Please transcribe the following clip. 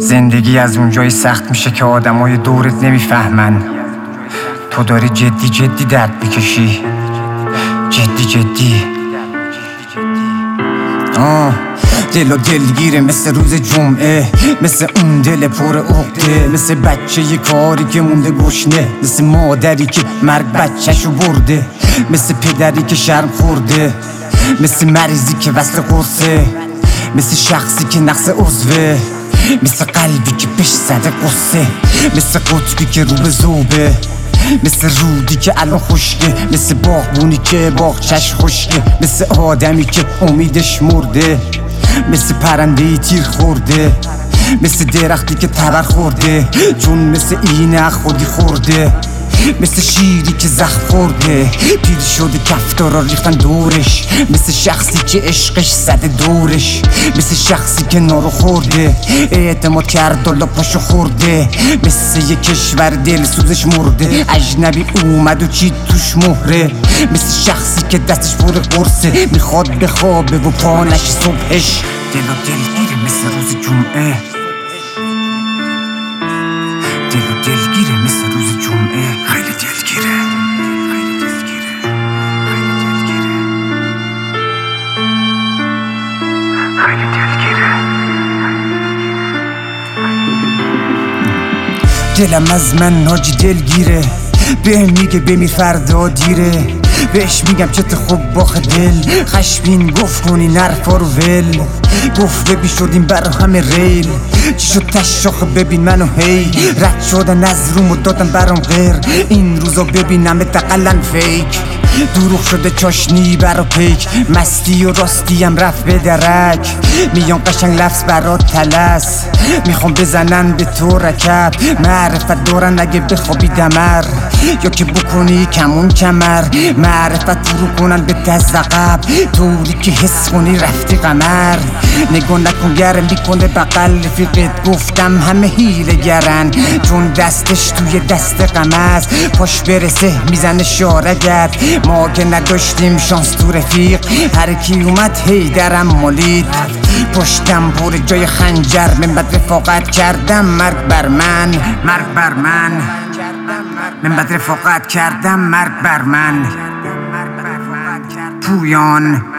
زندگی از اونجایی سخت میشه که آدمای دورت نمیفهمن. تو داری جدی جدی درد میکشی، جدی جدی. دل و دلگیره مثل روز جمعه، مثل اون دل پر عقده، مثل بچه یه کاری که مونده گشنه، مثل مادری که مرگ بچه‌شو برده، مثل پدری که شرم خورده، مثل مریضی که وصل قرصه، مثل شخصی که نقص عضوه، مثل قلبی که پیش زده قصه، مثل قطبی که رو به ذوبه، مثل رودی که الان خشکه، مثل باغبونی که باغچش خشکه، مثل آدمی که امیدش مرده، مثل پرنده‌ای تیر خورده، مثل درختی که تبر خورده چون مثل اینه خودی خورده، مثل شیری که زخم خورده پیر شده کفتارا ریختن دورش، مثل شخصی که عشقش زده دورش، مثل شخصی که نارو خورده اعتماد کرد و پاشو خورده، مثل یه کشور دل سوزش مرده اجنبی اومد و چی توش مهره، مثل شخصی که دستش پر قرصه میخواد بخوابه و پانش صبحش. دل و دلگیره مثل روز جمعه، دل و دلگیره مثل روز جمعه، خیلی دلگیره، خیلی دلگیره، خیلی دلگیره، خیلی دلگیره. دلم از من حاجی دلگیره، بهم میگه بمیر فردا دیره، بهش میگم چت خوب باخ دل، خشمین گفت کنی نرفا رو ول، گفت ببین شدیم برا همه ریل، چی شد تشاخه ببین منو هی، رد شدن از روم و دادم برام غیر، این روزا ببینم دقلن فیک، دروغ شده چاشنی برا پیک، مستی و راستی هم رفت به درک، میان قشنگ لفظ برات تلس، میخوام بزنن به تو رکب، معرفت دارن اگه بخوابی دمر، یا که بکنی کمون کمر، معرفت فرو کنن به دست عقب، طوری که حس کنی رفتی قمر، نگاه نکن گرم میکنه بغل رفیقت، گفتم همه حیله گرن چون دستش توی دست غم است، پاش برسه میزنه شارگت، ما که نداشتیم شانس تو رفیق، هر کی اومد هی درم مالید، پشتم پر جای خنجر، من بد رفاقت کردم مرگ بر من، مرگ بر من، من بد رفاقت کردم مرگ بر من. پویان